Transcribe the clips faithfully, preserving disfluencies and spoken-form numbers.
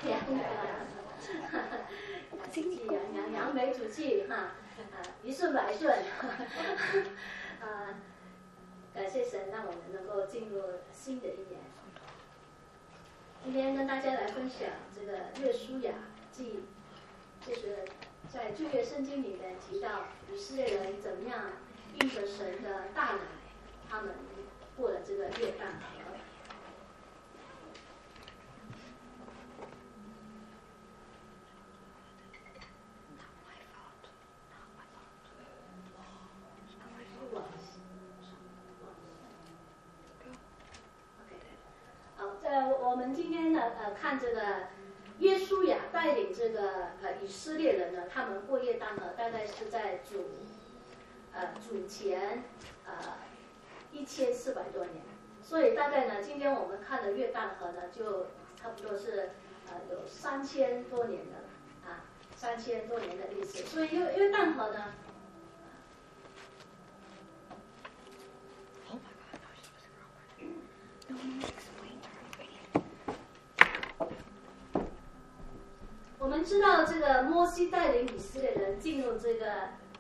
扬喜气洋洋，扬眉吐气哈，啊，一顺百顺，啊，感谢神让我们能够进入新的一年。今天跟大家来分享这个约书亚记，就是在旧约圣经里面提到以色列人怎么样应着神的大能，他们过了这个约旦河。我们今天呢，呃，看这个约书亚带领这个呃以色列人呢，他们过约旦河，大概是在主呃主前呃一千四百多年，所以大概呢，今天我们看的约旦河呢，就差不多是呃有三千多年的啊，三千多年的历史，所以约约旦河呢。我们知道这个摩西带领以色列人进入这个，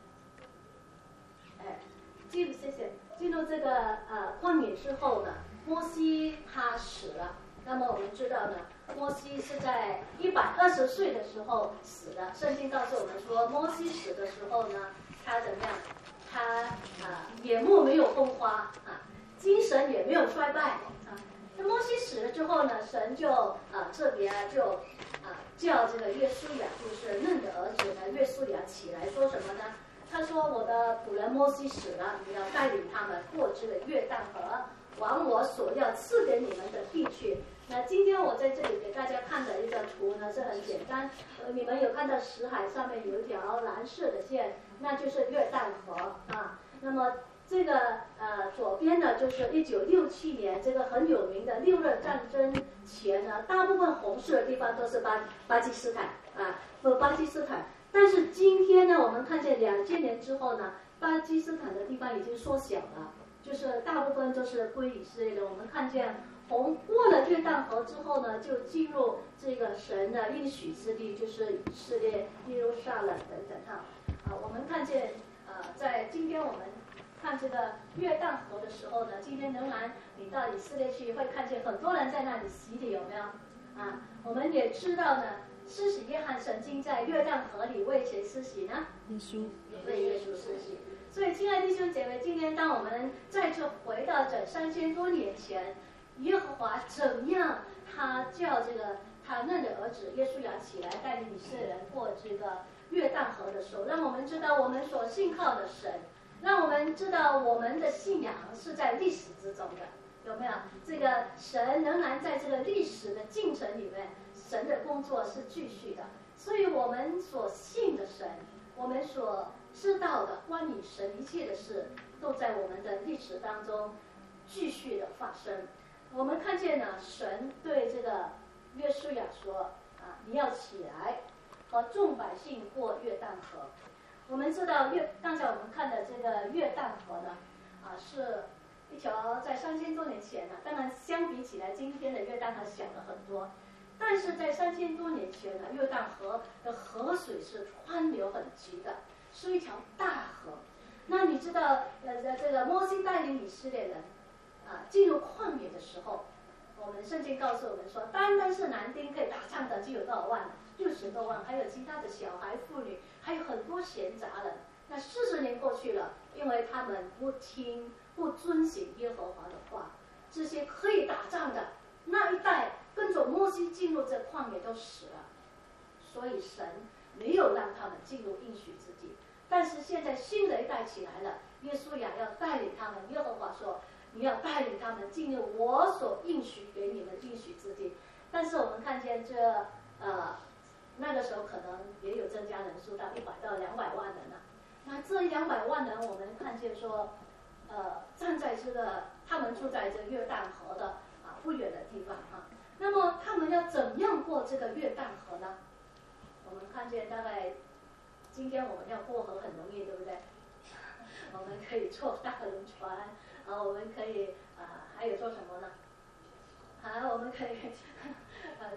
哎，进谢谢进入这个呃旷野之后呢，摩西他死了。那么我们知道呢，摩西是在一百二十岁的时候死的。圣经告诉我们说，摩西死的时候呢，他怎么样？他啊、呃、眼目没有风花啊，精神也没有衰败啊。那摩西死了之后呢，神就啊、呃、特别就啊叫这个约书亚，就是嫩的儿子呢，约书亚起来说什么呢？他说：“我的仆人摩西死了，你要带领他们过这个约旦河，往我所要赐给你们的地去。”那今天我在这里给大家看的一个图呢，是很简单。呃，你们有看到死海上面有一条蓝色的线，那就是约旦河啊。那么这个呃左边呢，就是一九六七年这个很有名的六日战争前呢，大部分红色的地方都是巴巴基斯坦啊，不巴基斯坦。但是今天呢，我们看见两千年之后呢，巴基斯坦的地方已经缩小了，就是大部分都是归以色列的。我们看见红过了约旦河之后呢，就进入这个神的应许之地，就是以色列、耶路撒冷等等哈。啊，我们看见呃，在今天我们看这个约旦河的时候呢，今天仍然你到以色列去会看见很多人在那里洗礼，有没有？啊，我们也知道呢。施洗约翰曾经在约旦河里为谁施洗呢？ 耶稣， 为耶稣施洗。所以，亲爱的弟兄姐妹，今天当我们再次回到这三千多年前，耶和华怎样他叫这个他嫩的儿子耶稣亚起来带领以色列人过这个约旦河的时候，让我们知道我们所信靠的神，让我们知道我们的信仰是在历史之中的，有没有？这个神仍然在这个历史的进程里面。神的工作是继续的，所以我们所信的神，我们所知道的关于神一切的事，都在我们的历史当中继续的发生。我们看见呢，神对这个约书亚说：“啊，你要起来，和众百姓过约旦河。”我们知道约，刚才我们看的这个约旦河呢，啊，是一条在三千多年前呢，当然相比起来，今天的约旦河小了很多。但是在三千多年前呢，约旦河的河水是川流很急的，是一条大河。那你知道，呃，这个摩西带领以色列人啊进入旷野的时候，我们圣经告诉我们说，单单是男丁可以打仗的就有多少万呢？六十多万，还有其他的小孩、妇女，还有很多闲杂人。那四十年过去了，因为他们不听、不遵行耶和华的话，这些可以打仗的那一代。跟着摩西进入这旷野都死了，所以神没有让他们进入应许之地。但是现在新的一代起来了，约书亚要带领他们。耶和华说：“你要带领他们进入我所应许给你们应许之地。”但是我们看见这呃那个时候可能也有增加人数到一百到两百万人了。那这两百万人，我们看见说，呃，站在这个他们住在这约旦河的啊不远的地方哈。那么他们要怎样过这个约旦河呢？我们看见大概今天我们要过河很容易，对不对？我们可以坐大轮船，啊，我们可以啊，还有做什么呢？啊，我们可以，呃，对，算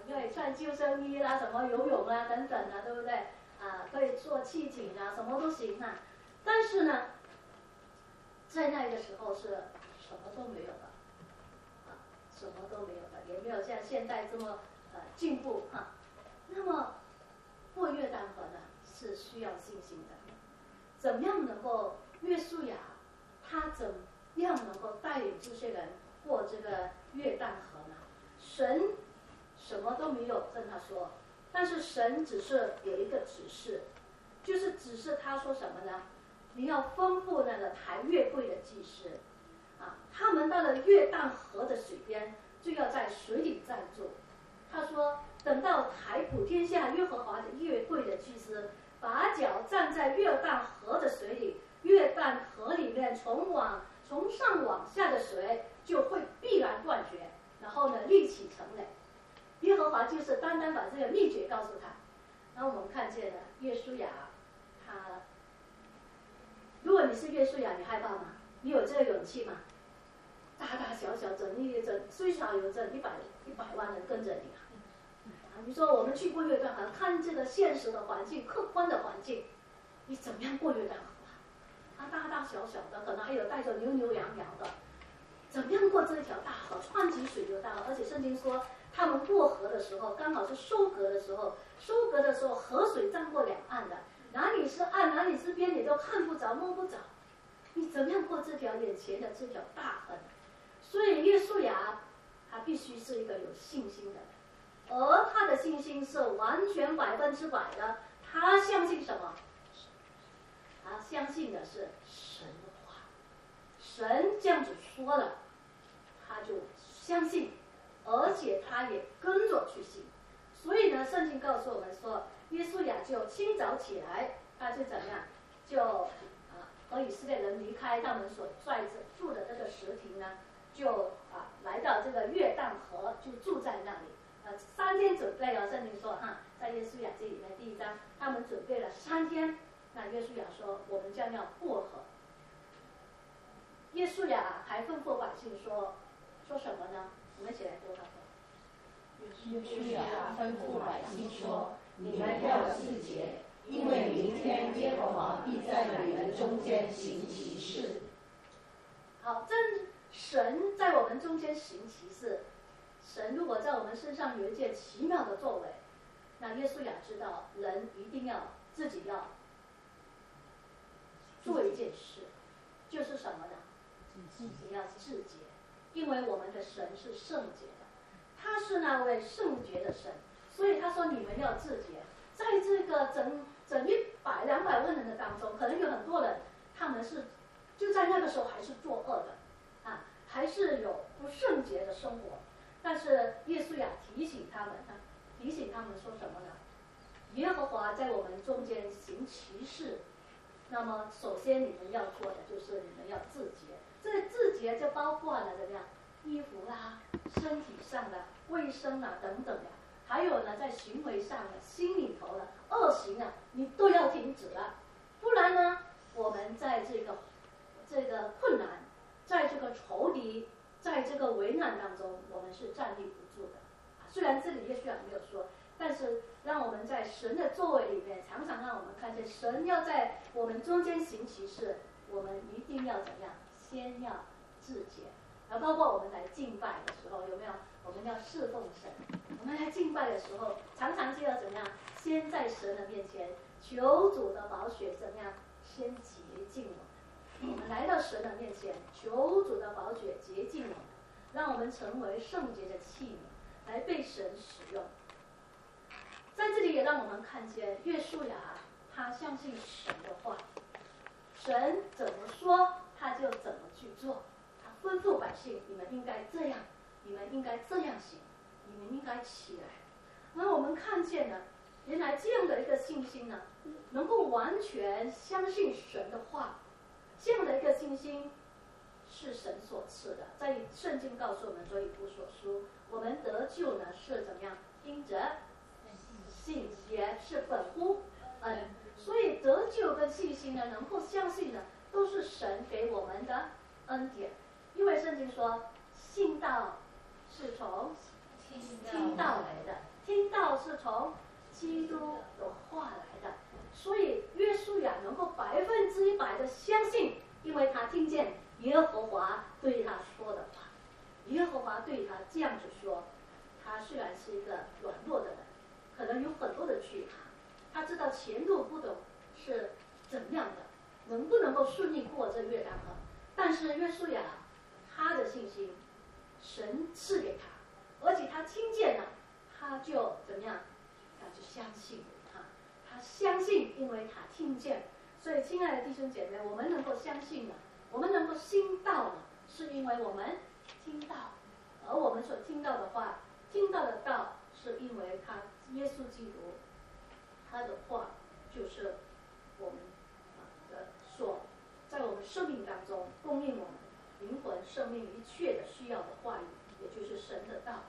穿救生衣啦，什么游泳啊等等啊，对不对？啊，可以做气井啊，什么都行啊。但是呢，在那个时候是什么都没有的，啊，什么都没有的，也没有像现在这么呃进步哈、啊。那么过约旦河呢，是需要信心的。怎么样能够约书亚他怎样能够带领这些人过这个约旦河呢？神什么都没有跟他说，但是神只是有一个指示，就是指示他说什么呢？你要吩咐那个抬月柜的祭司，啊，他们到了约旦河的水边，就要在水里站住。他说，等到抬普天下耶和华的月柜的祭司，把脚站在约旦河的水里，约旦河里面从往从上往下的水就会必然断绝，然后呢立起成垒。耶和华就是单单把这个秘诀告诉他。然后我们看见了约书亚，他，如果你是约书亚，你害怕吗？你有这个勇气吗？大大小小整一整，最少有整一百一百万人跟着你啊！啊，你说我们去过约旦河，看这个现实的环境、客观的环境，你怎么样过约旦河啊？啊，大大小小的，可能还有带着牛牛羊羊的，怎么样过这条大河？川急水流大河，而且圣经说，他们过河的时候，刚好是收割的时候，收割的时候河水涨过两岸的，哪里是岸，哪里是边，你都看不着、摸不着。你怎么样过这条眼前的这条大河？所以约书亚他必须是一个有信心的人，而他的信心是完全百分之百的。他相信什么？他相信的是神的话，神这样子说了，他就相信，而且他也跟着去信。所以呢，圣经告诉我们说，约书亚就清早起来，他就怎么样，就啊和以色列人离开他们所在住的这个石亭呢，就啊来到这个约旦河，就住在那里。呃，三天准备了，圣经说哈，在约书亚记里面第一章，他们准备了三天。那约书亚说，我们将要过河。约书亚还吩咐百姓说，说什么呢？我们一起来读他说。 约书亚吩咐百姓说：“你们要自洁，因为明天耶和华必在你们中间行奇事。” 好，这神在我们中间行奇事。神如果在我们身上有一件奇妙的作为，那约书亚知道，人一定要自己要做一件事，就是什么呢？自己要自洁，因为我们的神是圣洁的，他是那位圣洁的神，所以他说你们要自洁。在这个整整一百两百万人的当中，可能有很多人，他们是就在那个时候还是作恶的，啊，还是有不圣洁的生活。但是约书亚提醒他们，他提醒他们说什么呢？耶和华在我们中间行奇事。那么首先你们要做的就是你们要自洁，这个自洁就包括了怎么样，衣服啦、身体上的卫生啊等等的，还有呢在行为上的、心里头的恶行啊，你都要停止了，不然呢，我们在这个这个困难，在这个仇敌，在这个危难当中，我们是站立不住的。虽然这里约书亚没有说，但是让我们在神的作为里面，常常让我们看见神要在我们中间行奇事，我们一定要怎样？先要自洁。然后包括我们来敬拜的时候，有没有？我们要侍奉神。我们来敬拜的时候，常常就要怎么样？先在神的面前求主的宝血怎么样？先洁净我们。我们来到神的面前，求主的宝血洁净我们，让我们成为圣洁的器皿，来被神使用。在这里也让我们看见约书亚他相信神的话，神怎么说他就怎么去做。他吩咐百姓，你们应该这样，你们应该这样行，你们应该起来。那我们看见了，原来这样的一个信心呢，能够完全相信神的话，这样的一个信心是神所赐的。在圣经告诉我们说，以弗所书，我们得救呢是怎么样？因着信，也是本乎恩。所以得救跟信心呢，能够相信呢，都是神给我们的恩典。因为圣经说，信道是从听道来的，听道是从基督的话来的，所以约书亚能够百分之一百的相信，因为他听见耶和华对他说的话。耶和华对他这样子说，他虽然是一个软弱的人，可能有很多的惧怕，他知道前路不懂是怎么样的，能不能够顺利过这约旦河，但是约书亚他的信心神赐给他，而且他听见了，他就怎么样，他就相信他，他相信，因为他听见。所以亲爱的弟兄姐妹，我们能够相信了，我们能够信道了，是因为我们听到，而我们所听到的话，听到的道，是因为他耶稣基督，他的话就是我们的所在我们生命当中供应我们灵魂生命一切的需要的话语，也就是神的道。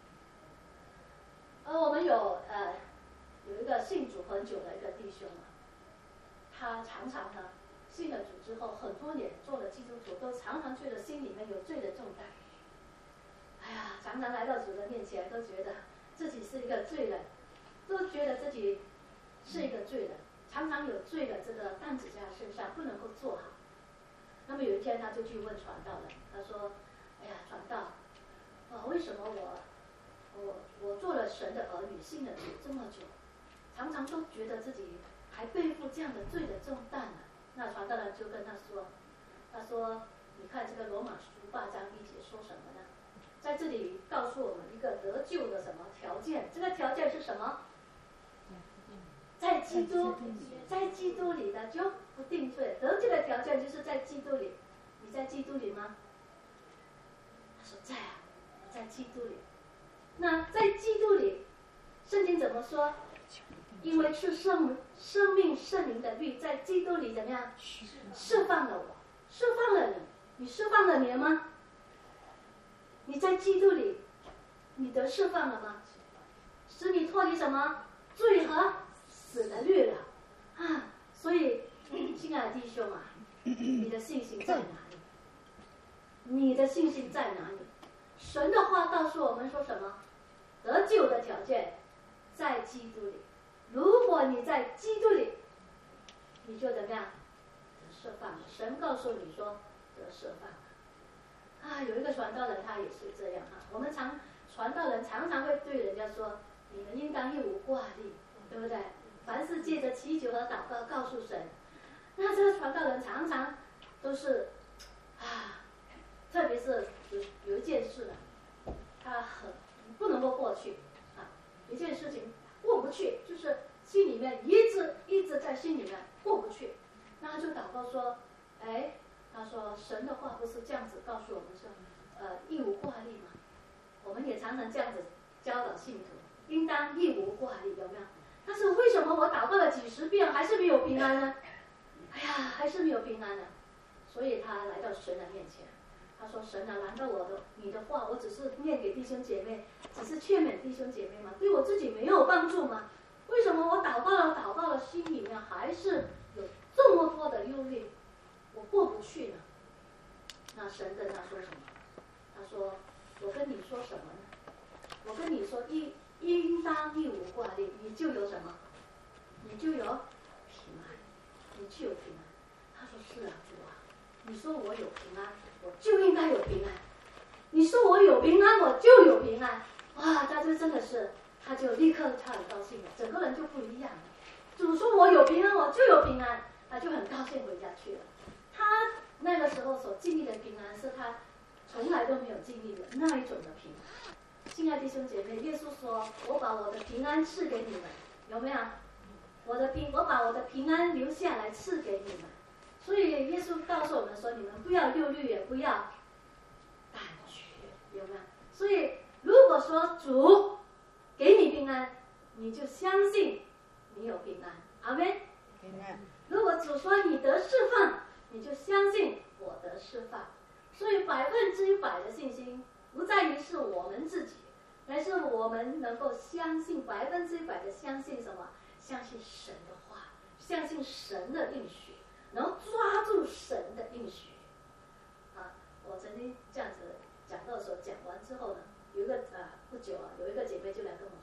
而我们有呃有一个信主很久的一个弟兄啊，他常常呢信了主之后很多年做了基督徒，都常常觉得心里面有罪的重担。哎呀，常常来到主的面前，都觉得自己是一个罪人，都觉得自己是一个罪人，常常有罪的这个担子在他身上，不能够做好。那么有一天他就去问传道人，他说：“哎呀，传道，呃，为什么我我我做了神的儿女，信了主这么久，常常都觉得自己还背负这样的罪的重担呢？”那传道人就跟他说：“他说，你看这个罗马书八章一节说什么呢？在这里告诉我们一个得救的什么条件？这个条件是什么？在基督，在基督里的就不定罪。得救的条件就是在基督里。你在基督里吗？”他说在啊，我在基督里。那在基督里，圣经怎么说？因为是圣生命圣灵的律在基督里怎么样释放了我，释放了你，你释放了你了吗？你在基督里，你得释放了吗？使你脱离什么罪和死的律了啊！所以，亲爱的弟兄啊，你的信心在哪里？你的信心在哪里？神的话告诉我们说什么？得救的条件在基督里。如果你在基督里，你就怎么样？得释放了。神告诉你说得释放了。啊，有一个传道人他也是这样哈、啊。我们常传道人常常会对人家说，你们应当一无挂虑，对不对？凡事借着祈求和祷告告诉神。那这个传道人常常都是啊，特别是有有一件事呢，他很不能够过去啊，一件事情过不去，就是心里面一直一直在心里面过不去。那他就祷告说，哎，他说神的话不是这样子告诉我们说，呃，一无挂虑嘛。我们也常常这样子教导信徒，应当一无挂虑，有没有？但是为什么我祷告了几十遍还是没有平安呢？哎呀，还是没有平安呢。所以他来到神的面前，他说：“神啊，难道我的你的话，我只是念给弟兄姐妹，只是劝勉弟兄姐妹吗？对我自己没有帮助吗？为什么我祷告了祷告了，心里面还是有这么多的忧虑，我过不去呢？”那神跟他说什么？他说：“我跟你说什么呢？我跟你说，应应当一无挂虑，你就有什么？你就有平安，你就有平安。”他说：“是啊，主啊，你说我有平安，我就应该有平安。你说我有平安，我就有平安。”哇，他这真的是，他就立刻他很高兴了，整个人就不一样了。主说我有平安，我就有平安，他就很高兴回家去了。他那个时候所经历的平安，是他从来都没有经历的那一种的平安。亲爱的弟兄姐妹，耶稣说：“我把我的平安赐给你们，有没有？我的平，我把我的平安留下来赐给你们。”所以耶稣告诉我们说：“你们不要忧虑，也不要胆怯，有没有？”所以如果说主给你平安，你就相信你有平安，阿们。如果主说你得释放，你就相信我得释放。所以百分之一百的信心，不在于是我们自己，而是我们能够相信百分之一百的相信什么？相信神的话，相信神的应许，然后抓住神的应许。啊，我曾经这样子讲到的时候，讲完之后呢，有一个啊不久啊，有一个姐妹就来跟我说，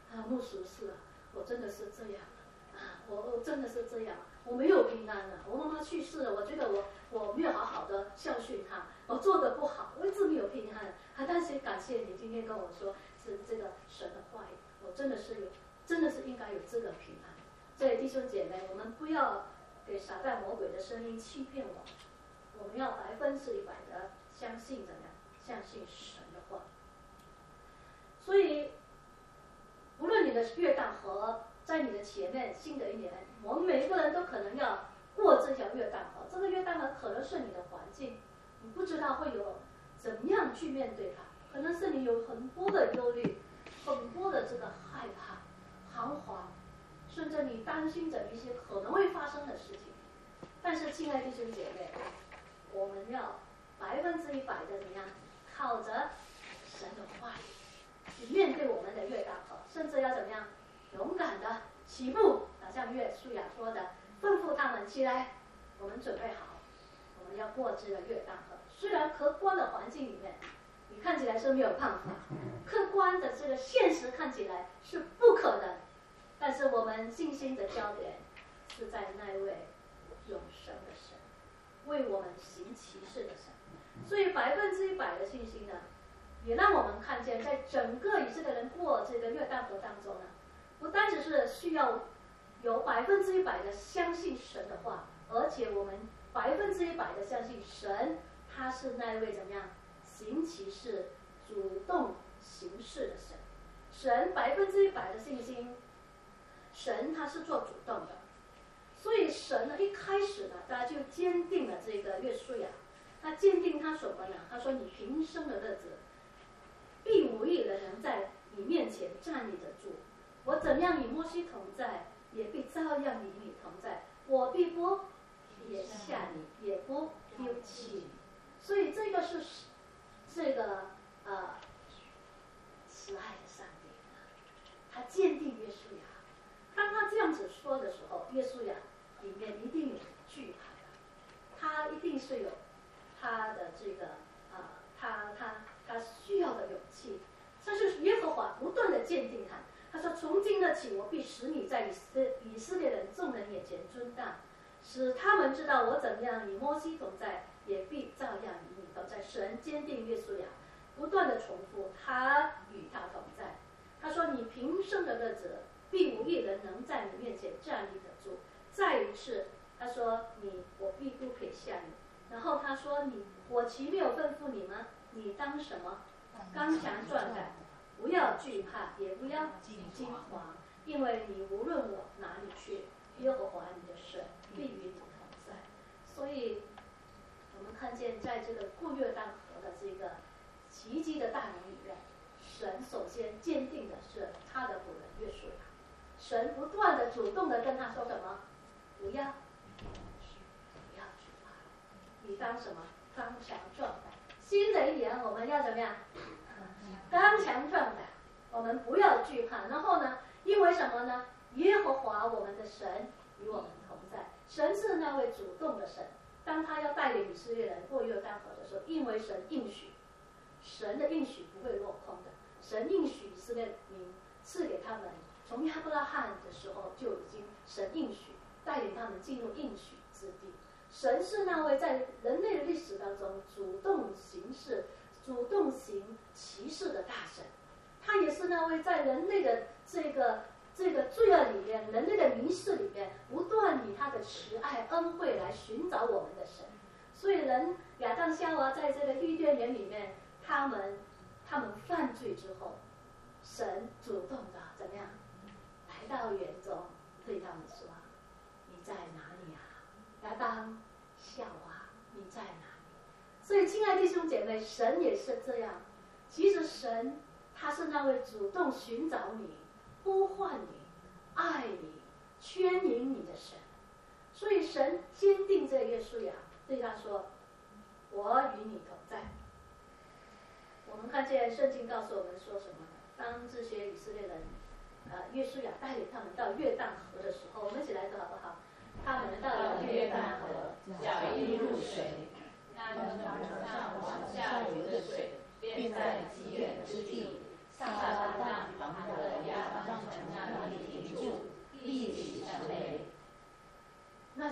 啊，牧师是啊，我真的是这样啊，我我真的是这样，我没有平安了，我妈妈去世了，我觉得我我没有好好的孝顺她，我做的不好，我一直没有平安啊。但是感谢你今天跟我说是这个神的话语，我真的是有，真的是应该有这个平安。所以弟兄姐妹，我们不要给撒旦魔鬼的声音欺骗我，我们要百分之一百的相信怎么样？相信神的话。所以，无论你的约旦河在你的前面，新的一年，我们每一个人都可能要过这条约旦河。这个约旦河可能是你的环境，你不知道会有怎么样去面对它，可能是你有很多的忧虑，很多的这个害怕、彷徨，甚至你担心着一些可能会发生的事情。但是，亲爱的弟兄姐妹，我们要百分之一百的怎么样？靠着神的话语去面对我们的约旦河，甚至要怎么样？勇敢的起步，好像约书亚说的，吩咐他们起来，我们准备好，我们要过这个约旦河。虽然客观的环境里面，你看起来是没有办法，客观的这个现实看起来是不可能，但是我们信心的焦点是在那位永生的神，为我们行奇事的神。所以百分之一百的信心呢，也让我们看见，在整个以色列人过这个约旦河当中呢，不单只是需要有百分之一百的相信神的话，而且我们百分之一百的相信神，他是那位怎么样行其事、主动行事的神。神百分之一百的信心，神他是做主动的，所以神呢一开始呢，他就坚定了这个约书亚。他坚定他什么呢？他说：“你平生的日子，必无一人能在你面前站立得住。我怎样与摩西同在，也必照样与你同在。我必不撇下你，也不丢弃你。”所以这个是这个呃慈爱的上帝，他坚定约书亚。当他这样子说的时候，约书亚里面一定有惧怕的，他一定是有他的这个啊、呃，他他他需要的勇气。这就是耶和华不断的坚定他。他说：“从今日起，我必使你在以色以色列人众人眼前尊大，使他们知道我怎么样与摩西同在，也必照样与你同在。”神坚定约书亚，不断的重复他与他同在。他说：“你平生的日子，必无一人能在你面前站立得住。”再一次，他说：“你，我必不撇下你。”然后他说：“你，我岂没有吩咐你吗？你当什么？刚强壮胆，不要惧怕，也不要惊惶，因为你无论往哪里去，耶和华你的神必与你同在。”所以，我们看见在这个过约旦河的这个奇迹的大能里面，神首先坚定的是他的仆人约书亚。神不断的主动的跟他说什么？不要，不要惧怕，你当什么？刚强壮胆。新的一年我们要怎么样？刚强壮胆，我们不要惧怕。然后呢？因为什么呢？耶和华我们的神与我们同在。神是那位主动的神。当他要带领以色列人过约旦河的时候，因为神应许，神的应许不会落空的。神应许以色列民赐给他们，从亚伯拉罕的时候就已经神应许带领他们进入应许之地。神是那位在人类的历史当中主动行事、主动行奇事的大神。他也是那位在人类的这个这个罪恶里面、人类的迷失里面，不断以他的慈爱恩惠来寻找我们的神。所以人亚当夏娃在这个伊甸园里面，他们他们犯罪之后，神主动的怎么样来到园中，对他们说：“你在哪里啊？亚当夏娃，你在哪里？”所以，亲爱的弟兄姐妹，神也是这样。其实神他是那位主动寻找你、呼唤你、爱你、牵引你的神。所以神坚定这约书亚，对他说：“我与你同在。”我们看见圣经告诉我们说什么呢？当这些以色列人，呃，约书亚带领他们到约旦河的时候，我们一起来读好不好？他们到了约旦河， 脚一入水，那从上往下流的水，便在极远之地，撒旦旁的亚当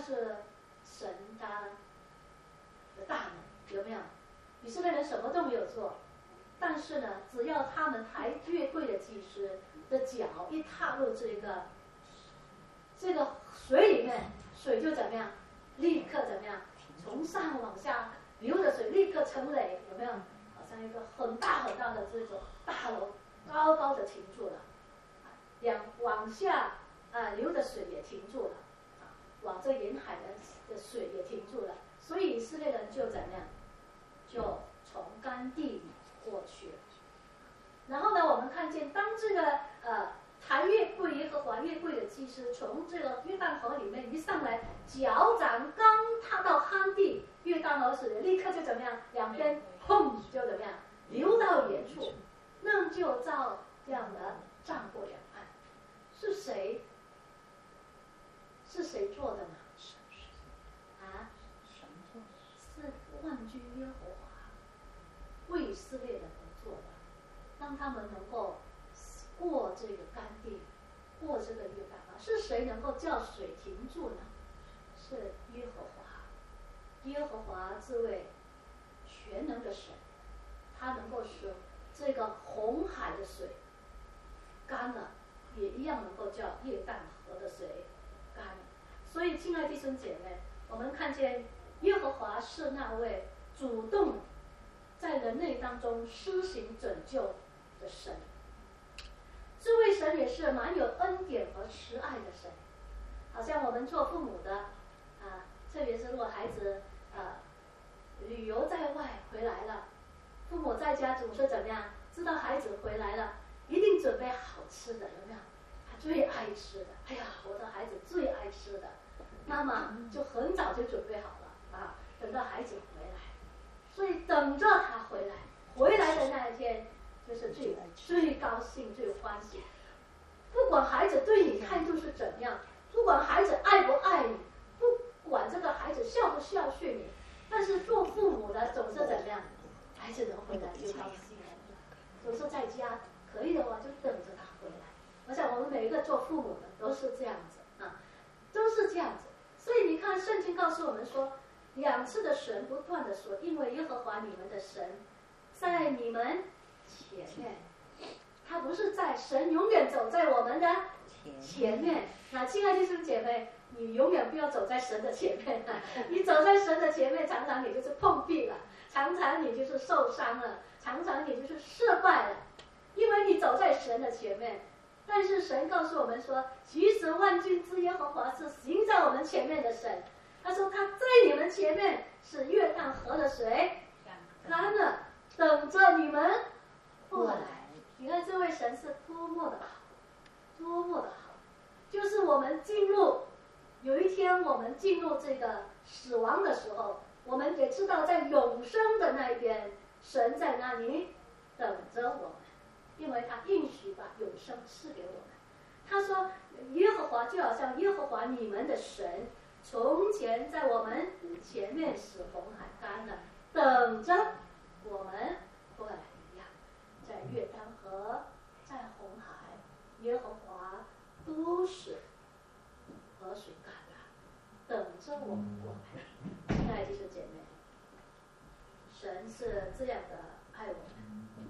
是神他的大能，有没有？以色列人什么都没有做，但是呢，只要他们抬约柜的祭司的脚一踏入这个这个水里面，水就怎么样？立刻怎么样？从上往下流的水立刻成垒，有没有？好像一个很大很大的这种大楼，高高的停住了，两往下啊流的水也停住了，啊，往这沿海的的水也停住了，所以以色列人就怎么样？就从干地里过去了。然后呢，我们看见当这个呃抬越柜耶和华越柜的祭司从这个约旦河里面一上来，脚掌刚踏到旱地，约旦河水立刻就怎么样？两边砰就怎么样？流到远处，那就照这样的涨过两岸。是谁？是谁做的呢？啊？是万军耶和华为以色列人而做的，让他们能够过这个干地，过这个约旦河。是谁能够叫水停住呢？是耶和华。耶和华这位全能的神，他能够使这个红海的水干了，也一样能够叫约旦河的水干了。所以，亲爱的弟兄姐妹，我们看见耶和华是那位主动在人类当中施行拯救的神。这位神也是蛮有恩典和慈爱的神。好像我们做父母的啊，特别是如果孩子呃旅游在外回来了，父母在家总是怎么样？知道孩子回来了，一定准备好吃的，有没有？他最爱吃的，哎呀，我的孩子最爱吃的，妈妈就很早就准备好了啊，等到孩子回来，所以等着他回来，回来的那一天就是最最高兴、最欢喜。不管孩子对你态度是怎样，不管孩子爱不爱你，不管这个孩子孝不孝顺你，但是做父母的总是怎么样？孩子能回来就高兴了，总是在家可以的话就等着他回来。我想我们每一个做父母的都是这样子啊，都是这样子。所以你看，圣经告诉我们说，两次的神不断的说，因为耶和华你们的神在你们前面，他不是在神永远走在我们的前面。那亲爱的弟兄姐妹，你永远不要走在神的前面啊！你走在神的前面，常常你就是碰壁了，常常你就是受伤了，常常你就是失败了，因为你走在神的前面。但是神告诉我们说，其实万军之耶和华是行在我们前面的神。他说他在你们前面是约旦河的水干了，等着你们过来。你看这位神是多么的好，多么的好。就是我们进入，有一天我们进入这个死亡的时候，我们也知道在永生的那一边，神在那里等着我们，因为他应许把永生赐给我们。他说耶和华就好像耶和华你们的神从前在我们前面使红海干了，等着我们过来一样，在约旦河，在红海，耶和华都是河水干了，等着我们过来。亲爱的弟兄姐妹，神是这样的爱我们，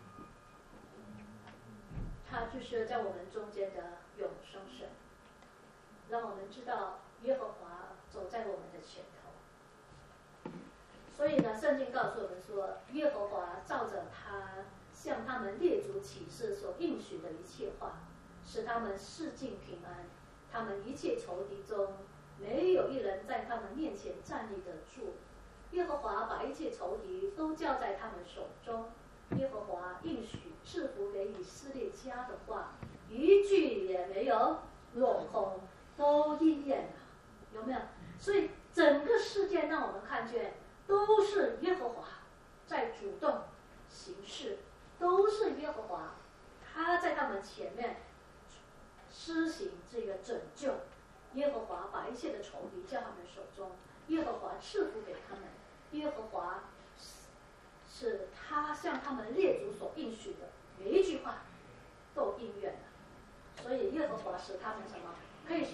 他就是在我们中间的永生神，让我们知道耶和华走在我们的前头。所以呢，圣经告诉我们说，耶和华照着他向他们列祖起誓所应许的一切话，使他们世尽平安。他们一切仇敌中，没有一人在他们面前站立得住。耶和华把一切仇敌都交在他们手中。耶和华应许赐福给以色列家的话，一句也没有落空，都应验了，有没有？所以整个事件让我们看见，都是耶和华在主动行事，都是耶和华他在他们前面施行这个拯救。耶和华把一切的仇敌交他们手中，耶和华赐福给他们，耶和华是他向他们列祖所应许的，每一句话都应验了。所以耶和华使他们什么？可以说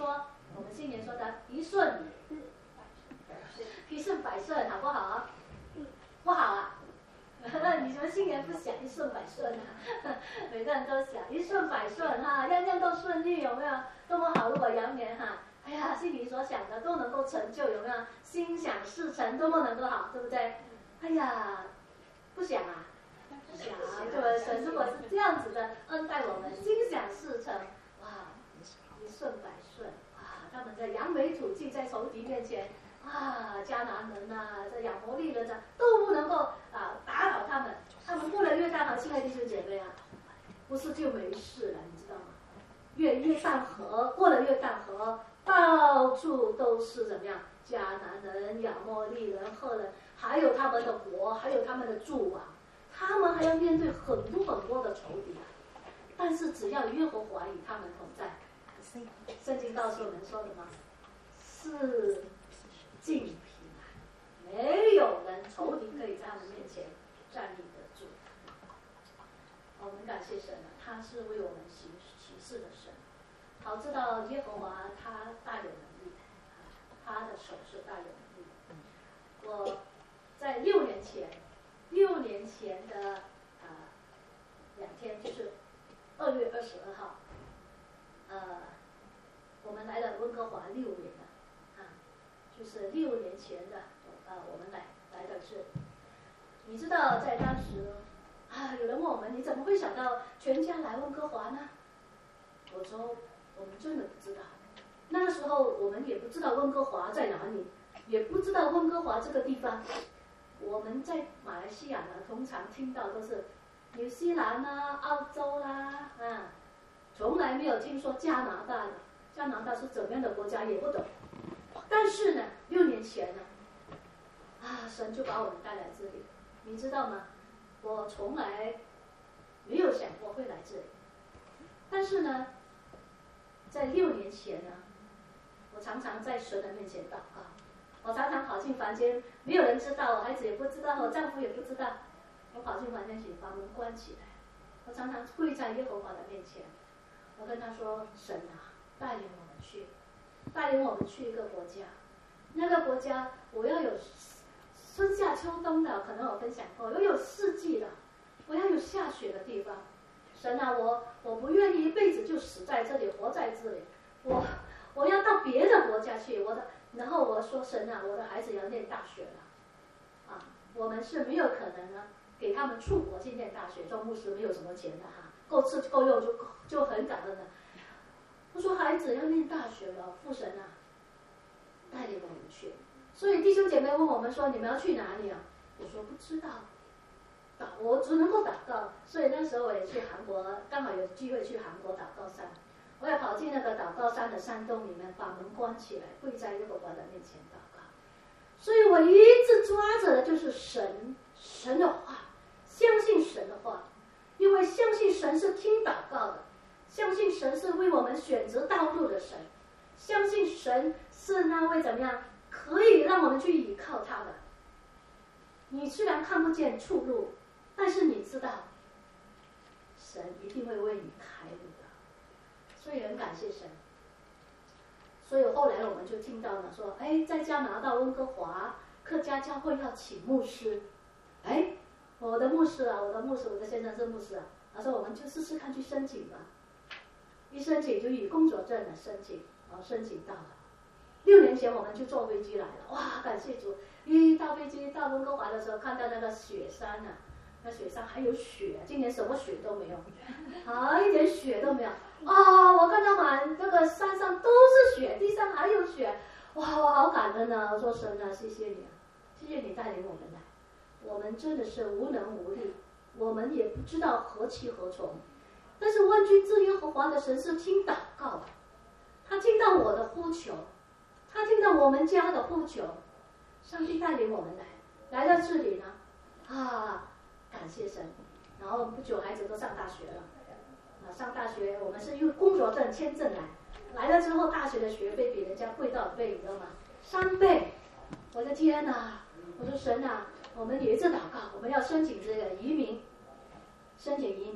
我们新年说的一顺一顺百顺，好不好？不好啊！你们新年不想一顺百顺啊？每个人都想一顺百顺哈，样样都顺利，有没有？多么好！如果羊年哈，哎呀，心里所想的都能够成就，有没有？心想事成，多么能够好，对不对？哎呀，不想啊，不想啊！对，神如果是这样子的恩待我们，心想事成，哇，一顺百顺啊！他们在扬眉吐气，在仇敌面前。啊，迦南人呐、啊，这亚摩利人啊，都不能够啊打倒他们。他们过了约旦河，亲爱的弟兄姐妹啊，不是就没事了，你知道吗？越约旦河过了约旦河，到处都是怎么样？迦南人、亚摩利人、赫人，还有他们的国，还有他们的诸王，他们还要面对很多很多的仇敌啊。但是只要耶和华与他们同在，圣经告诉我们说什么？是。尽平安，没有人仇敌可以在他们面前站立得住。我们感谢神啊，他是为我们行启示的神。好，知道耶和华他大有能力，他的手是大有能力。我在六年前，六年前的啊、呃、两天，就是二月二十二号，呃，我们来了温哥华六年了。就是六年前的，啊，我们来来的是，你知道在当时，啊，有人问我们你怎么会想到全家来温哥华呢？我说我们真的不知道，那个时候我们也不知道温哥华在哪里，也不知道温哥华这个地方。我们在马来西亚呢，通常听到都是纽西兰啦、澳洲啦，啊，从来没有听说加拿大的。加拿大是怎么样的国家也不懂。但是呢，六年前呢，啊，神就把我们带来这里，你知道吗？我从来没有想过会来这里，但是呢，在六年前呢，我常常在神的面前祷告，我常常跑进房间，没有人知道，我孩子也不知道，我丈夫也不知道，我跑进房间去，把门关起来，我常常跪在耶和华的面前，我跟他说：“神啊，带领我们去。”带领我们去一个国家，那个国家我要有春夏秋冬的，可能我分享过，我要有四季的，我要有下雪的地方。神啊，我我不愿意一辈子就死在这里，活在这里，我我要到别的国家去。我的，然后我说神啊，我的孩子要念大学了，啊，我们是没有可能呢给他们出国去念大学，做牧师没有什么钱的哈，够吃够用就就很感恩了。我说孩子要念大学了，父神啊，带领我们去。所以弟兄姐妹问我们说：“你们要去哪里啊？”我说不知道，祷我只能够祷告。所以那时候我也去韩国，刚好有机会去韩国祷告山，我也跑进那个祷告山的山洞里面，把门关起来，跪在耶和华的面前祷告。所以我一直抓着的就是神神的话，相信神的话，因为相信神是听祷告的。相信神是为我们选择道路的神，相信神是那位怎么样可以让我们去依靠他的。你虽然看不见出路，但是你知道，神一定会为你开路的。所以很感谢神。所以后来我们就听到了说，哎，在加拿大温哥华客家教会要请牧师，哎，我的牧师啊，我的牧师，我的先生是牧师啊，他说我们就试试看去申请吧。一申请就以工作证来申请，然后申请到了。六年前我们就坐飞机来了，哇，感谢主！一到飞机到温哥华的时候，看到那个雪山啊，那雪山还有雪，今年什么雪都没有，啊，一点雪都没有。啊，我看到满那个山上都是雪，地上还有雪，哇，我好感恩啊！我说神啊，谢谢你啊，谢谢你带领我们来。我们真的是无能无力，我们也不知道何去何从。但是万军之耶和华的神是听祷告的，他听到我的呼求，他听到我们家的呼求，上帝带领我们来，来到这里呢，啊，感谢神。然后不久孩子都上大学了，啊，上大学我们是用工作证签证来，来了之后大学的学费比人家贵多少倍，你知道吗？三倍！我的天哪！我说神啊，我们有一次祷告，我们要申请这个移民，申请移民。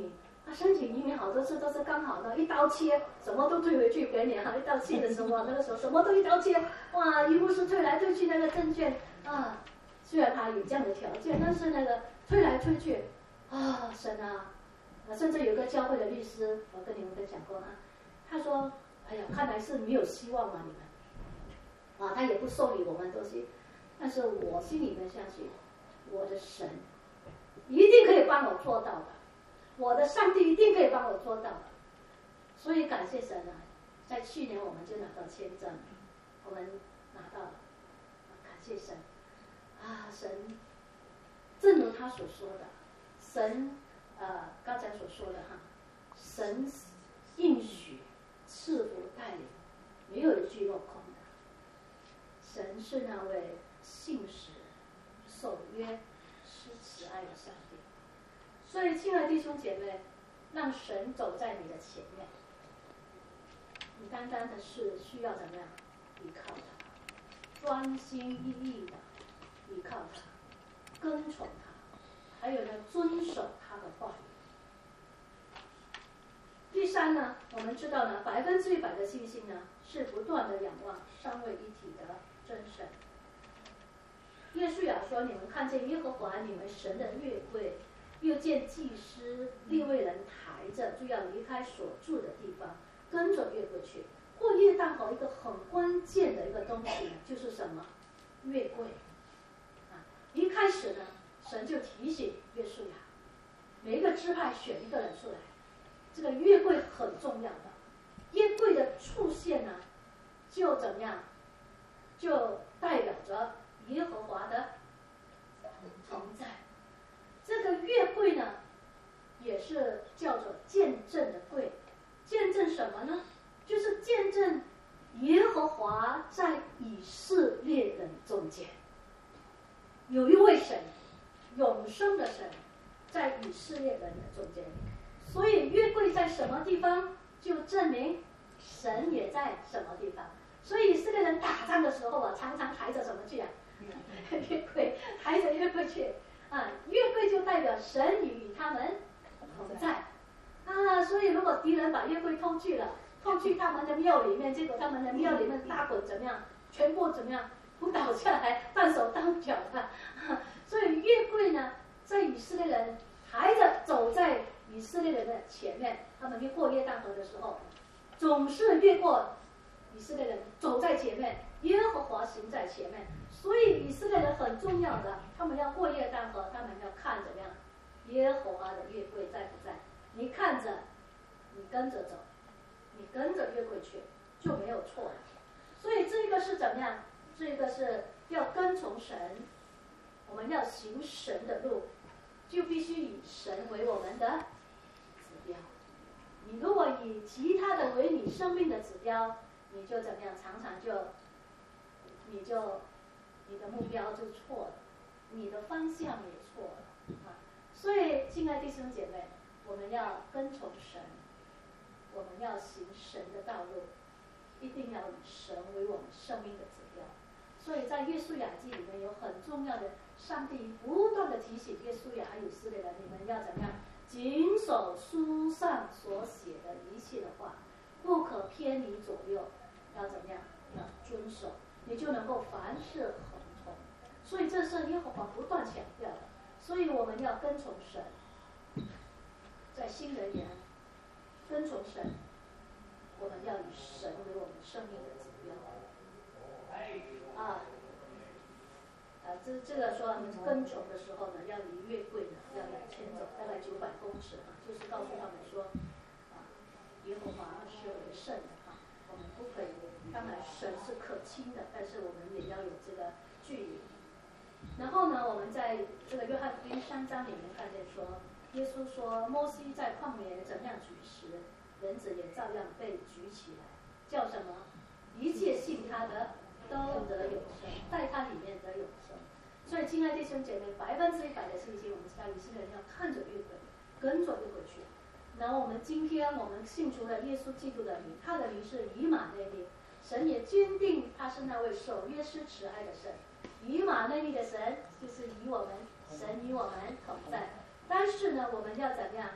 他申请移民好多次都是刚好呢，一刀切，什么都退回去给你哈。一刀切的时候，那个时候什么都一刀切，哇，一路是退来退去那个证券啊。虽然他有这样的条件，但是那个退来退去，啊，神啊，甚至有个教会的律师，我跟你们分享过啊，他说，哎呀，看来是没有希望啊，你们，啊，他也不受理我们东西，但是我心里面相信，我的神一定可以帮我做到的。我的上帝一定可以帮我做到的，所以感谢神啊！在去年我们就拿到签证，我们拿到了，感谢神啊！神，正如他所说的，神呃刚才所说的哈，神应许、赐福、带领，没有一句落空的。神是那位信实、守约、施慈爱的上帝。所以，亲爱的弟兄姐妹，让神走在你的前面，你单单的是需要怎么样？依靠他，专心一意的依靠他，跟从他，还有呢，遵守他的话语。第三呢，我们知道呢，百分之一百的信心呢，是不断的仰望三位一体的真神。约书亚说：“你们看见耶和华你们神的约柜。”又见祭司利未人抬着，就要离开所住的地方，跟着约柜去。过约旦河一个很关键的一个东西呢，就是什么？约柜。啊，一开始呢，神就提醒约书亚，每一个支派选一个人出来，这个约柜很重要的。约柜的出现呢，就怎么样？就代表着耶和华的同在。这个约柜呢，也是叫做见证的柜。见证什么呢？就是见证耶和华在以色列人中间有一位神，永生的神，在以色列人的中间。所以约柜在什么地方，就证明神也在什么地方。所以以色列人打仗的时候啊，常常抬着什么去啊？约柜，抬着约柜去。啊，约柜就代表神与他们同在啊，所以如果敌人把约柜偷去了，偷去他们的庙里面，结果他们的庙里面大滚怎么样，全部怎么样扑倒下来，断手断脚的、啊。所以约柜呢，在以色列人抬着走在以色列人的前面，他们越过约旦河的时候，总是越过以色列人走在前面，耶和华行在前面。所以以色列人很重要的，他们要过约旦河，他们要看怎么样，耶和华的约柜在不在？你看着，你跟着走，你跟着约柜去就没有错了。所以这个是怎么样？这个是要跟从神，我们要行神的路，就必须以神为我们的指标。你如果以其他的为你生命的指标，你就怎么样？常常就，你就。你的目标就错了，你的方向也错了啊！所以，亲爱的弟兄姐妹，我们要跟从神，我们要行神的道路，一定要以神为我们生命的指标。所以在约书亚记里面有很重要的，上帝不断的提醒约书亚还有以色列人，你们要怎么样？谨守书上所写的一切的话，不可偏离左右，要怎么样？要遵守，你就能够凡事合。所以这是耶和华不断强调的，所以我们要跟从神，在新人言跟从神，我们要以神为我们生命的指标。啊，啊，这这个说跟从的时候呢，要离约柜呢要两千走，大概九百公尺啊，就是告诉他们说，啊，耶和华是为圣的啊，我们不可以，当然神是可亲的，但是我们也要有这个距离。然后呢，我们在这个约翰福音三章里面看见说，耶稣说，摩西在旷野怎么样举石，人子也照样被举起来，叫什么？一切信他的都得永生，在他里面得永生。所以，亲爱的弟兄姐妹，百分之一百的信心，我们知道以色列人要看着约柜，跟着约柜去。然后我们今天我们信主了耶稣基督的名，他的名是以马内利，神也坚定他是那位守约施慈爱的神。以马内利的神就是与我们，神与我们同在。但是呢，我们要怎么样？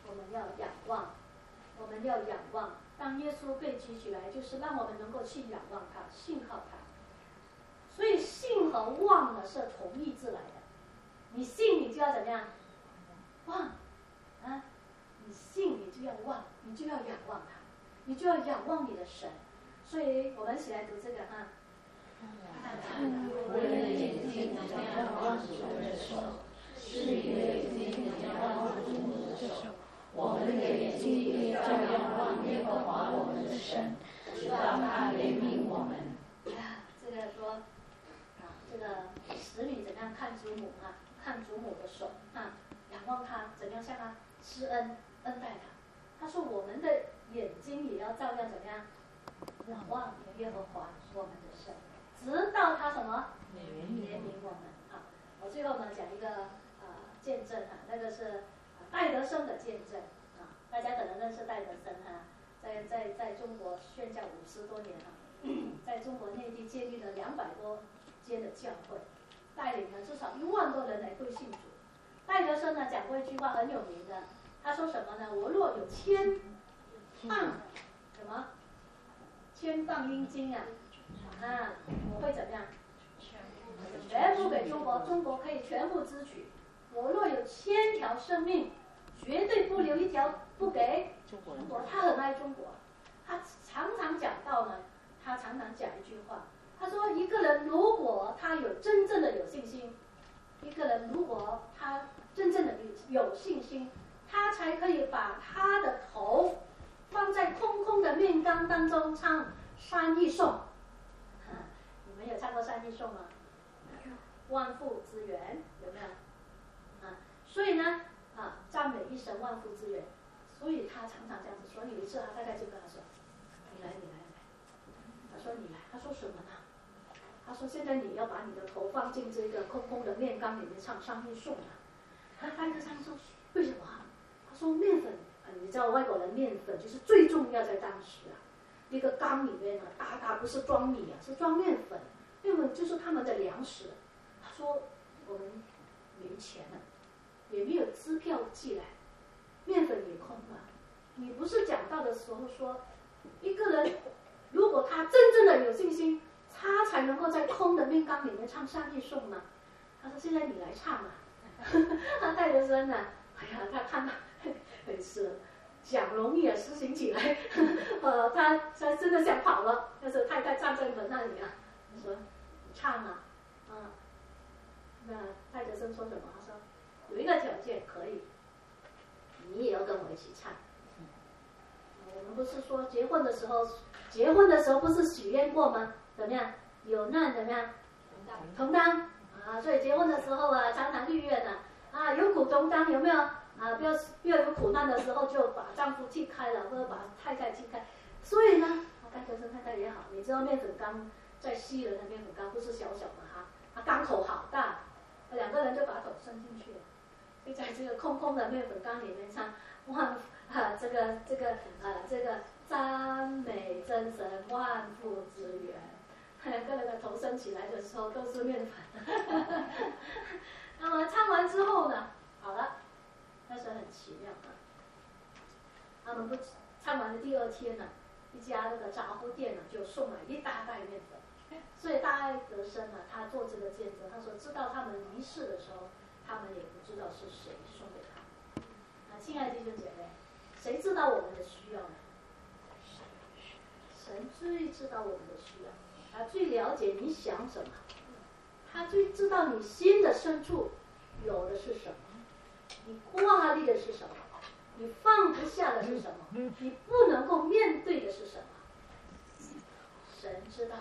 我们要仰望，我们要仰望。当耶稣被举起来，就是让我们能够去仰望他，信靠他。所以信和望呢是同义字来的。你信，你就要怎么样？望啊！你信，你就要望，你就要仰望他，你就要仰望你的神。所以我们一起来读这个哈。 我的眼睛仰望主的手，是你的眼睛仰望主的手。我们的眼睛也要仰望耶和华我们的神，直到他怜悯我们。 啊，这个说啊，这个使女怎么样看祖母啊？看祖母的手啊，仰望他，怎样向他施恩恩待他。他说我们的眼睛也要照样怎么样仰望耶和华我们的神，直到他什么怜悯我们啊。我最后呢讲一个呃见证哈、啊，那个是戴德生的见证啊，大家可能认识戴德生哈、啊，在在在中国宣教五十多年哈、啊，在中国内地建立了两百多间的教会，带领了至少一万多人来归信主。戴德生呢讲过一句话很有名的，他说什么呢？我若有千磅什么千磅阴金啊啊，我会怎么样？全部给中国，中国可以全部支取。我若有千条生命，绝对不留一条不给中国。他很爱中国，他常常讲到呢，他常常讲一句话，他说一个人如果他有真正的有信心，一个人如果他真正的有信心，他才可以把他的头放在空空的面缸当中唱三义颂。啊，你们有唱过三义颂吗？万富之源有没有？啊，所以呢，啊，赞美一神万富之源，所以他常常这样子说。有一次他太太就跟他说：“你来，你来，你来。”他说：“你来。”他说：“什么呢？”他说：“现在你要把你的头放进这个空空的面缸里面唱三义颂啊。”他翻个上说：“为什么啊？”他说：“面粉啊，你知道外国人面粉就是最重要在当时啊，那个缸里面啊，大大不是装米啊，是装面粉，面粉就是他们的粮食。”他说：“我们没钱了，也没有支票寄来，面粉也空了。你不是讲到的时候说，一个人如果他真正的有信心，他才能够在空的面缸里面唱三义颂吗？”他说：“现在你来唱啊。”他戴德生呢，哎呀，他看到是讲容易啊，实行起来，呃，他他真的想跑了，但是太太站在门那里啊，他说：“唱啊，啊。”那戴德生说什么？他说：“有一个条件可以，你也要跟我一起唱。我们不是说结婚的时候，结婚的时候不是许愿过吗？怎么样？有难怎么样？同当啊！所以结婚的时候啊，常常立愿呐啊，有苦同当，有没有啊？不要不要有苦难的时候就把丈夫踢开了，或者把太太踢开。所以呢，戴德生太太也好，你知道面粉缸在西人的面粉缸不是小小的哈，它缸口好大。”两个人就把头伸进去了，就在这个空空的面粉缸里面唱万啊，这个这个呃这个赞美真神万富之源。两个人的头伸起来的时候都是面粉。那么唱完之后呢，好了，那是很奇妙啊。他们不唱完的第二天呢，一家那个杂货店呢就送来一大袋面粉。所以大爱德生呢，他做这个见证，他说知道他们离世的时候，他们也不知道是谁送给他们。啊，亲爱的弟兄姐妹，谁知道我们的需要呢？神最知道我们的需要，他最了解你想什么，他最知道你心的深处有的是什么，你挂虑的是什么，你放不下的是什么，你不能够面对的是什么，神知道。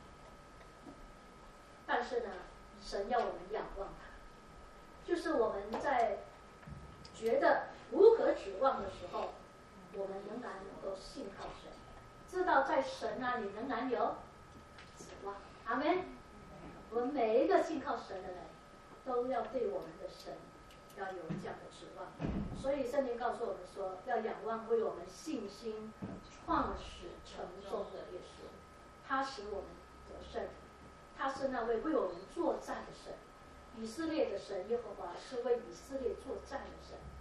但是呢，神要我们仰望他，就是我们在觉得无可指望的时候，我们仍然能够信靠神，知道在神那里仍然有指望。阿们。我们每一个信靠神的人，都要对我们的神要有这样的指望。所以圣经告诉我们说，要仰望为我们信心创始成终的耶稣，他使我们得胜。他是那位为我们作战的神，以色列的神耶和华是为以色列作战的神。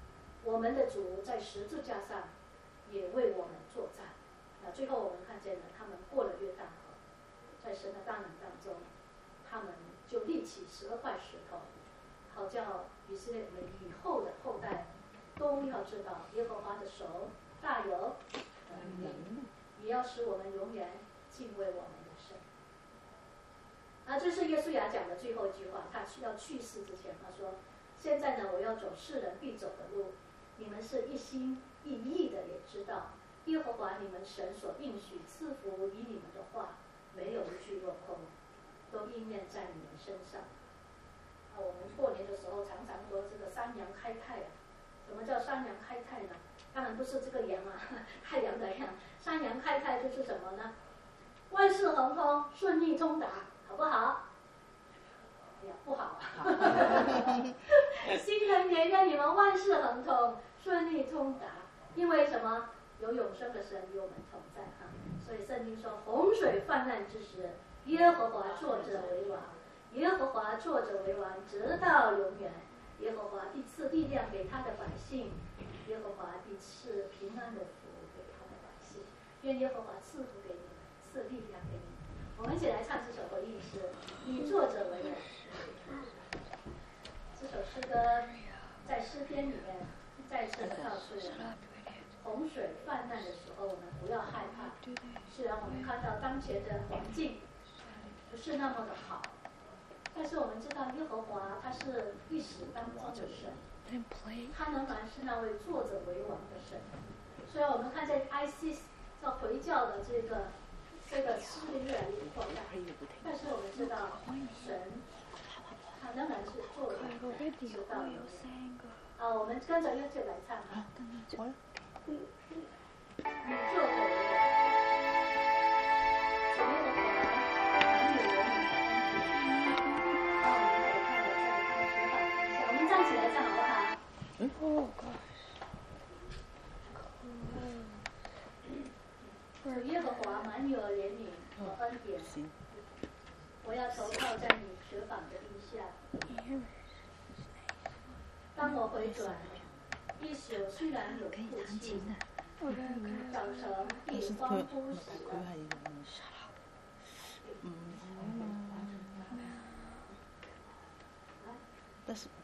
我们的主在十字架上也为我们作战。那最后我们看见了，他们过了约旦河，在神的大能当中，他们就立起十二块石头，好叫以色列人以后的后代都要知道耶和华的手大有能力，也要使我们永远敬畏我们的神。啊，这是耶稣亚讲的最后一句话，他要去世之前，他说：“现在呢，我要走世人必走的路，你们是一心一意的，也知道耶和华你们神所应许赐福于你们的话，没有一句落空，都应验在你们身上。”啊，我们过年的时候常常说这个三阳开泰啊。什么叫三阳开泰呢？当然不是这个阳啊，太阳的阳。三阳开泰就是什么呢？万事亨通，顺利通达，好不好？哎呀，不好啊！新的年愿你们万事亨通，顺利通达，因为什么？有永生的神与我们同在啊！所以圣经说，洪水泛滥之时，耶和华坐着为王，耶和华坐着为王，直到永远。耶和华必赐力量给他的百姓，耶和华必赐平安的福给他的百姓。愿耶和华赐福给你们，赐力量给你们。我们一起来唱这首回应诗：你坐着为王。这首诗歌在诗篇里面再次的告诉我们，洪水泛滥的时候，我们不要害怕。虽然我们看到当前的环境不是那么的好，但是我们知道耶和华他是历史当中的神，他仍然是那位坐着为王的神。虽然我们看见 I C S 要回教的这个这个势力越来越扩大，但是我们知道神他仍然是坐着直到永远。啊，我们跟着乐队来唱啊。你坐着为王，主耶和华满有怜悯的恩典。我们站起来唱好不好？嗯。主耶和华满有怜悯和恩典，我要投靠在你雪纺的荫下。当我回转，一宿虽然有哭泣，早晨必欢呼喜乐。 但是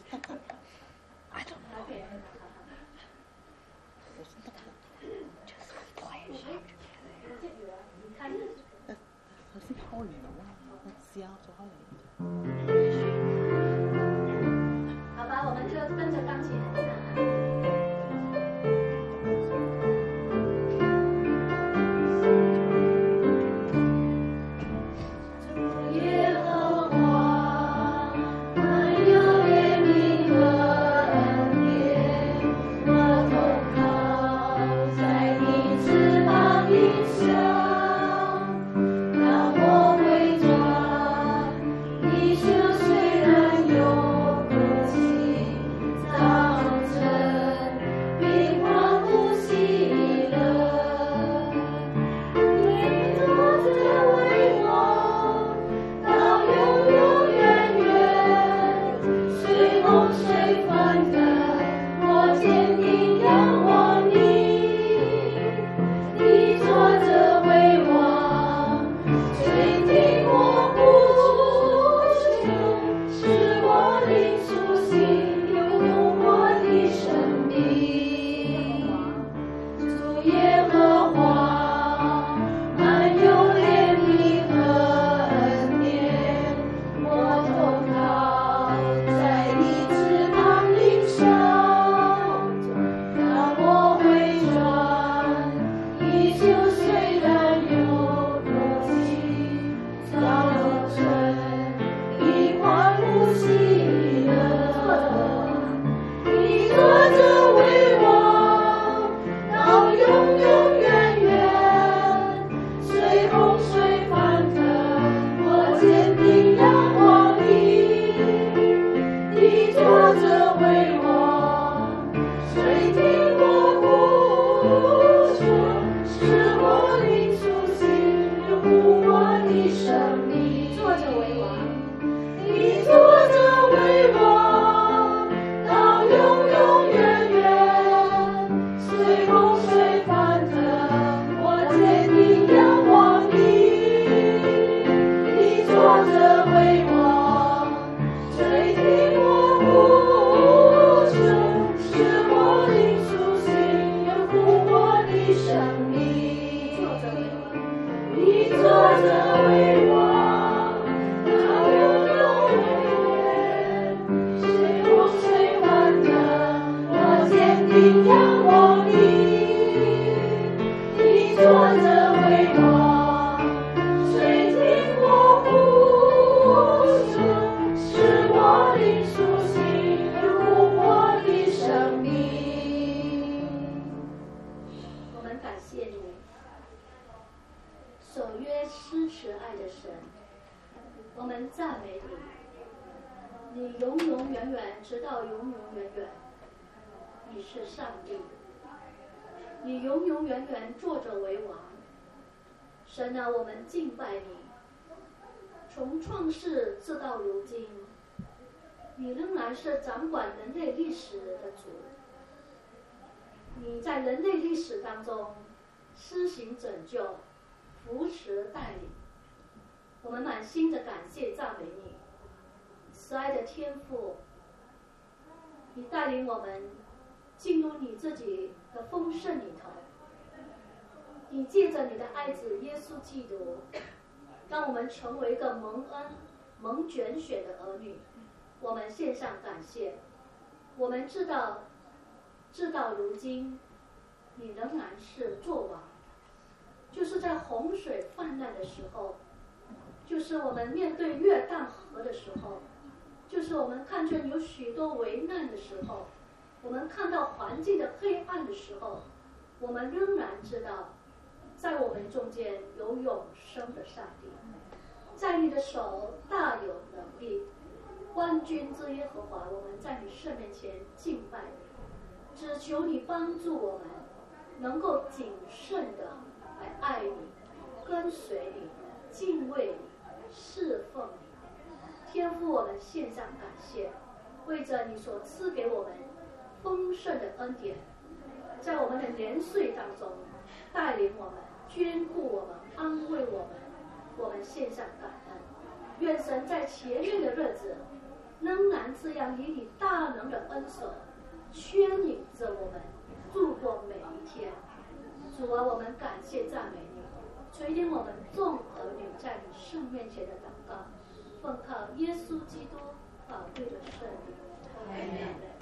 I don't know. Okay. Just 好吧，我们就跟着钢琴来唱。 让我回转，你就你坐着为王，他永永远远，随风吹万人，我坚定仰望你。你坐着为王，垂听我呼声，是我灵苏醒，入我的生命。 我们感谢你，守约施慈爱的神，我们赞美你，你永永远远直到永永远远，你是上帝，你永永远远坐着为王。神啊，我们敬拜你，从创世直到如今，你仍然是掌管人类历史的主。你在人类历史当中施行拯救、扶持、带领，我们满心的感谢赞美你。慈爱的天父，你带领我们进入你自己的丰盛里头，你借着你的爱子耶稣基督，让我们成为一个蒙恩、蒙拣选的儿女。我们献上感谢。我们知道直到如今，你仍然是作王，就是在洪水泛滥的时候，就是我们面对约旦河的时候，就是我们看见有许多危难的时候，我们看到环境的黑暗的时候，我们仍然知道，在我们中间有永生的上帝，在你的手大有能力。万军之耶和华，我们在你圣面前敬拜你，只求你帮助我们能够谨慎的来爱你、跟随你、敬畏你、侍奉你。天父，我们献上感谢，为着你所赐给我们丰盛的恩典，在我们的年岁当中带领我们、眷顾我们、安慰我们，我们献上感恩。愿神在前面的日子仍然这样以你大能的恩手牵引着我们度过每一天。主啊，我们感谢赞美你，垂听我们众儿女在你圣面前的祷告，奉靠耶稣基督宝贵的圣名。阿门。